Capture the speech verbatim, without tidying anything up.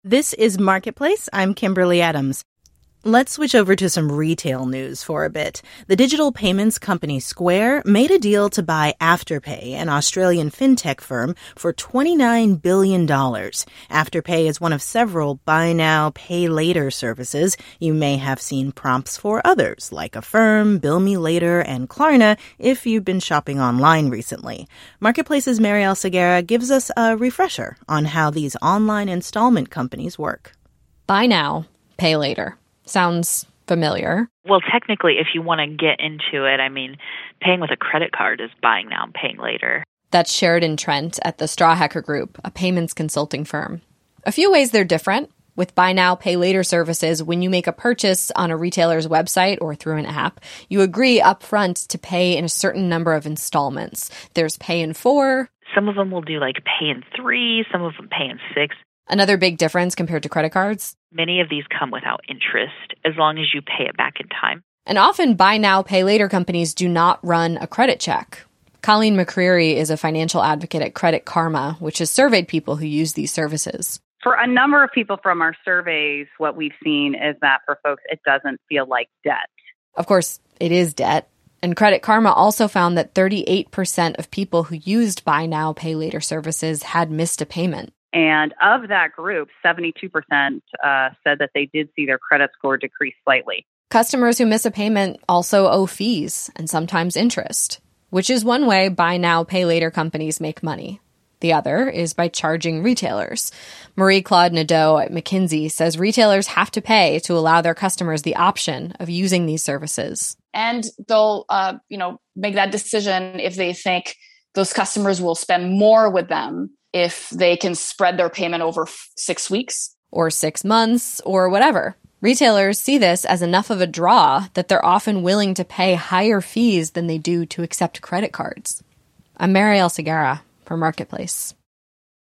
This is Marketplace. I'm Kimberly Adams. Let's switch over to some retail news for a bit. The digital payments company Square made a deal to buy Afterpay, an Australian fintech firm, for twenty-nine billion dollars. Afterpay is one of several buy now, pay later services. You may have seen prompts for others, like Affirm, Bill Me Later, and Klarna, if you've been shopping online recently. Marketplace's Marielle Segarra gives us a refresher on how these online installment companies work. Buy now, pay later. Sounds familiar. Well, technically, if you want to get into it, I mean, paying with a credit card is buying now and paying later. That's Sheridan Trent at the Strawhecker Group, a payments consulting firm. A few ways they're different. With buy now, pay later services, when you make a purchase on a retailer's website or through an app, you agree upfront to pay in a certain number of installments. There's pay in four. Some of them will do like pay in three, some of them pay in six. Another big difference compared to credit cards? Many of these come without interest, as long as you pay it back in time. And often buy now, pay later companies do not run a credit check. Colleen McCreary is a financial advocate at Credit Karma, which has surveyed people who use these services. For a number of people from our surveys, what we've seen is that for folks, it doesn't feel like debt. Of course, it is debt. And Credit Karma also found that thirty-eight percent of people who used buy now, pay later services had missed a payment. And of that group, seventy-two percent uh, said that they did see their credit score decrease slightly. Customers who miss a payment also owe fees and sometimes interest, which is one way buy now, pay later companies make money. The other is by charging retailers. Marie-Claude Nadeau at McKinsey says retailers have to pay to allow their customers the option of using these services. And they'll, uh, you know, make that decision if they think those customers will spend more with them if they can spread their payment over f- six weeks. Or six months, or whatever. Retailers see this as enough of a draw that they're often willing to pay higher fees than they do to accept credit cards. I'm Marielle Segarra for Marketplace.